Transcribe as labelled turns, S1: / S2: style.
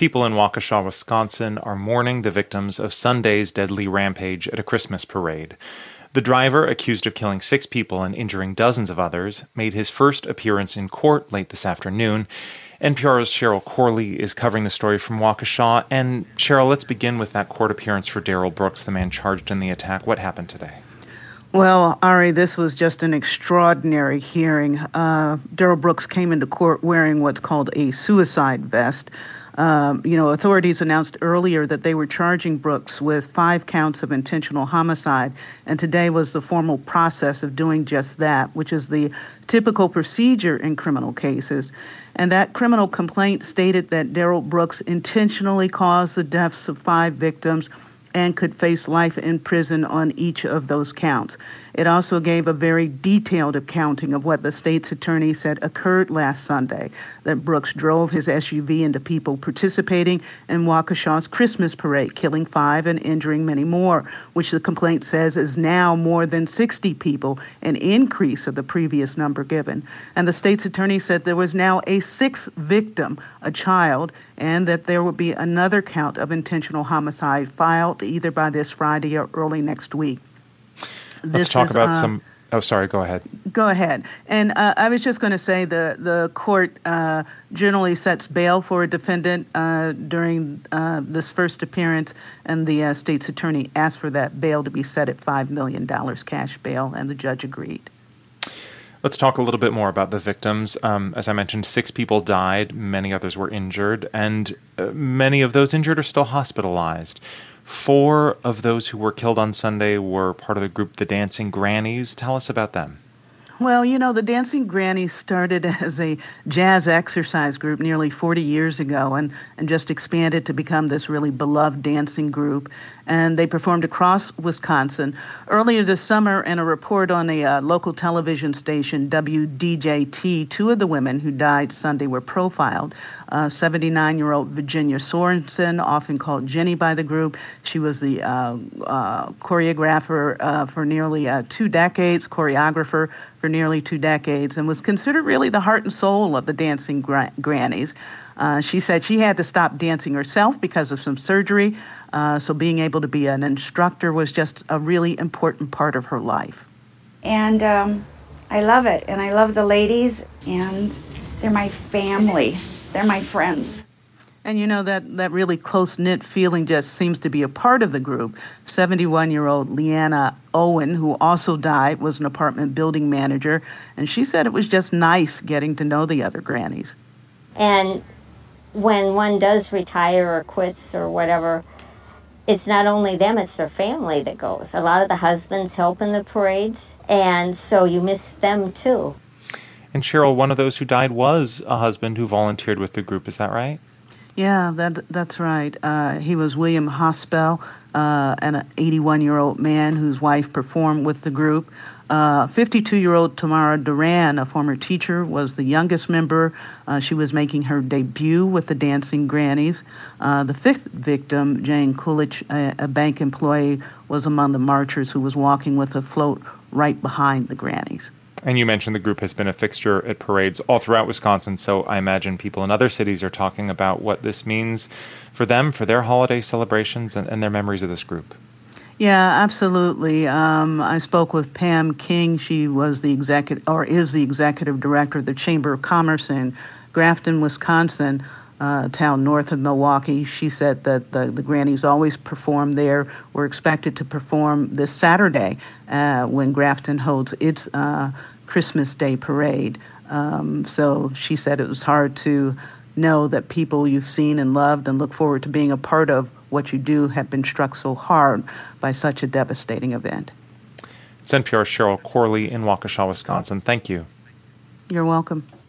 S1: People in Waukesha, Wisconsin are mourning the victims of Sunday's deadly rampage at a Christmas parade. The driver, accused of killing 6 people and injuring dozens of others, made his first appearance in court late this afternoon. NPR's Cheryl Corley is covering the story from Waukesha. And Cheryl, let's begin with that court appearance for Darrell Brooks, the man charged in the attack. What happened today?
S2: Well, Ari, this was just an extraordinary hearing. Darrell Brooks came into court wearing what's called a suicide vest. Authorities announced earlier that they were charging Brooks with 5 counts of intentional homicide, and today was the formal process of doing just that, which is the typical procedure in criminal cases. And that criminal complaint stated that Darrell Brooks intentionally caused the deaths of 5 victims and could face life in prison on each of those counts. It also gave a very detailed accounting of what the state's attorney said occurred last Sunday, that Brooks drove his SUV into people participating in Waukesha's Christmas parade, killing 5 and injuring many more, which the complaint says is now more than 60 people, an increase of the previous number given. And the state's attorney said there was now a 6th victim, a child, and that there would be another count of intentional homicide filed either by this Friday or early next week.
S1: Let's talk about some... Oh, sorry, go ahead.
S2: Go ahead. And I was just going to say the court generally sets bail for a defendant during this first appearance, and the state's attorney asked for that bail to be set at $5 million cash bail, and the judge agreed.
S1: Let's talk a little bit more about the victims. As I mentioned, 6 people died, many others were injured, and many of those injured are still hospitalized. 4 of those who were killed on Sunday were part of the group The Dancing Grannies. Tell us about them.
S2: Well, the Dancing Grannies started as a jazz exercise group nearly 40 years ago and just expanded to become this really beloved dancing group. And they performed across Wisconsin. Earlier this summer, in a report on a local television station, WDJT, 2 of the women who died Sunday were profiled. 79-year-old Virginia Sorensen, often called Jenny by the group. She was the choreographer for nearly 2 decades, choreographer for nearly 2 decades, and was considered really the heart and soul of the Dancing Grannies. She said she had to stop dancing herself because of some surgery, so being able to be an instructor was just a really important part of her life.
S3: And I love it, and I love the ladies, and they're my family. They're my friends.
S2: And that really close-knit feeling just seems to be a part of the group. 71-year-old Leanna Owen, who also died, was an apartment building manager, and she said it was just nice getting to know the other grannies.
S4: And when one does retire or quits or whatever, it's not only them, it's their family that goes. A lot of the husbands help in the parades, and so you miss them too.
S1: And Cheryl, one of those who died was a husband who volunteered with the group. Is that right?
S2: Yeah, that's right. He was William Hospel, an 81-year-old man whose wife performed with the group. 52-year-old Tamara Duran, a former teacher, was the youngest member. She was making her debut with the Dancing Grannies. The 5th victim, Jane Coolidge, a bank employee, was among the marchers who was walking with a float right behind the Grannies.
S1: And you mentioned the group has been a fixture at parades all throughout Wisconsin, so I imagine people in other cities are talking about what this means for them, for their holiday celebrations, and their memories of this group.
S2: Yeah, absolutely. I spoke with Pam King. She was is the executive director of the Chamber of Commerce in Grafton, Wisconsin, a town north of Milwaukee. She said that the Grannies always perform there. We're expected to perform this Saturday when Grafton holds its Christmas Day parade. So she said it was hard to know that people you've seen and loved and look forward to being a part of what you do have been struck so hard by such a devastating event.
S1: It's NPR's Cheryl Corley in Waukesha, Wisconsin. Thank you.
S2: You're welcome.